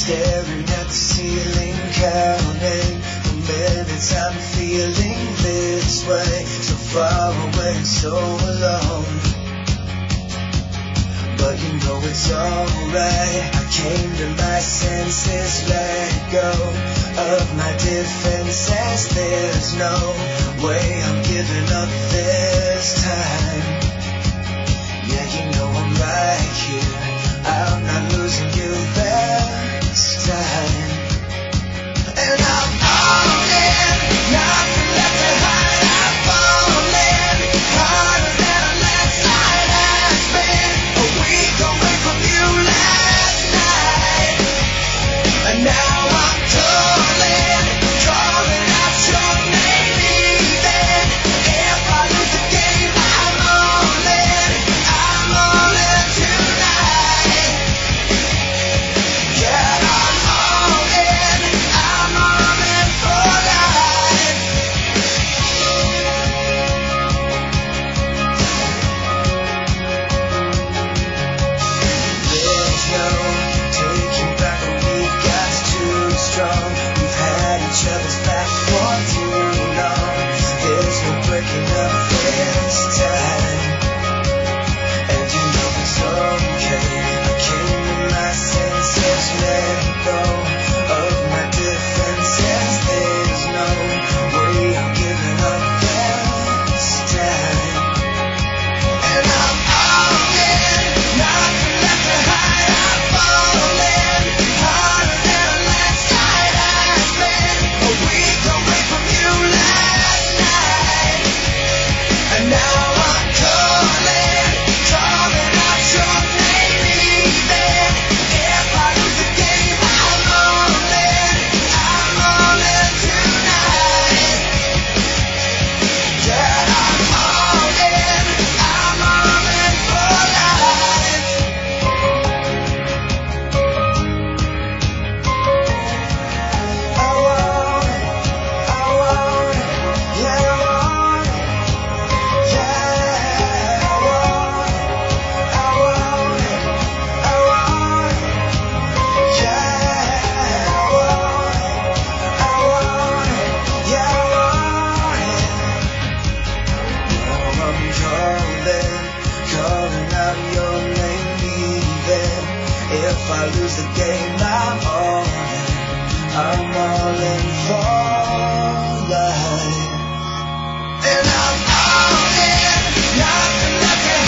Staring at the ceiling, counting the minutes I'm feeling this way. So far away and so alone, but you know it's alright. I came to my senses, let go of my defenses. There's no way I'm giving up this time. Yeah, you know I'm right here, I'm not losing you this time. And I'm all in, nothing left to hide. I'm falling harder than a landslide has been. A week away from you last night, and now I'm calling out your name even. If I lose the game, I'm all in tonight. Yeah, I'm all in for life. There's no taking back what we got too strong. We've had each other's back for too long. There's no breaking up this time, and you know it's okay. I came to my senses, let go of my defenses. There's no way I'm giving up this time. And I'm all in, nothing left to hide. I'm falling harder than a landslide has been. A week away from you last night, and now I'm calling out your name even. If I lose the game, I'm all in tonight. Yeah, I'm all in for life. I want it, yeah, I want it, yeah, I want it, yeah, I want it, yeah, I want it. Now I'm calling out your name even. If I lose the game, I'm all in for life. And I'm all in, nothing left to